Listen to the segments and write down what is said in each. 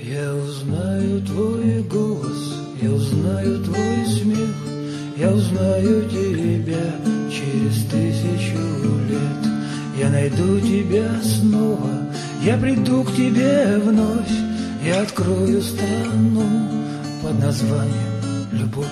Я узнаю твой голос, я узнаю твой смех, я узнаю тебя через 1000 лет. Я найду тебя снова, я приду к тебе вновь, я открою страну под названием любовь.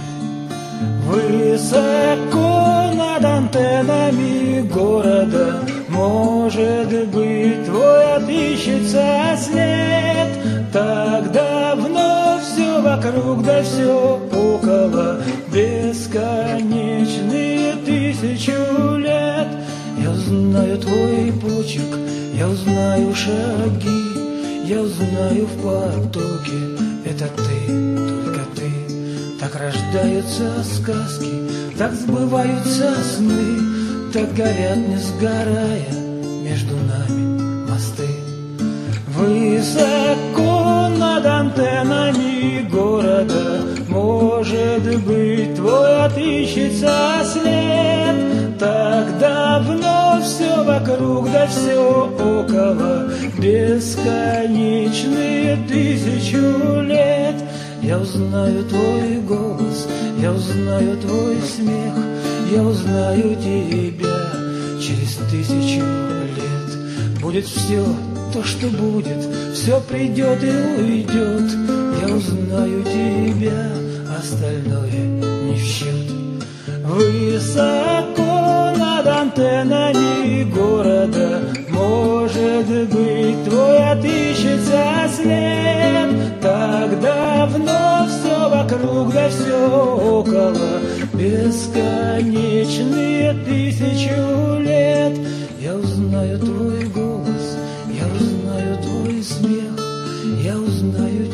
Высоко над антеннами города, может быть, твой отыщется след. Тогда вновь все вокруг, да все около, бесконечные 1000 лет. Я узнаю твой почерк, я узнаю шаги, я узнаю в потоке, это ты, только ты. Так рождаются сказки, так сбываются сны, так горят, не сгорая, между нами мосты. Высоко над антеннами города, может быть, твой отыщется след. Тогда вновь все вокруг, да все около, бесконечные 1000 лет. Я узнаю твой голос, я узнаю твой смех, я узнаю тебя через 1000 лет. Будет все то, что будет, все придет и уйдет. Я узнаю тебя, остальное не в счет. Высоко над антеннами города, может быть, твой отыщется след. Тогда вновь все вокруг, да все около, бесконечные 1000 лет. Я узнаю твой голос, я узнаю твой смех, я узнаю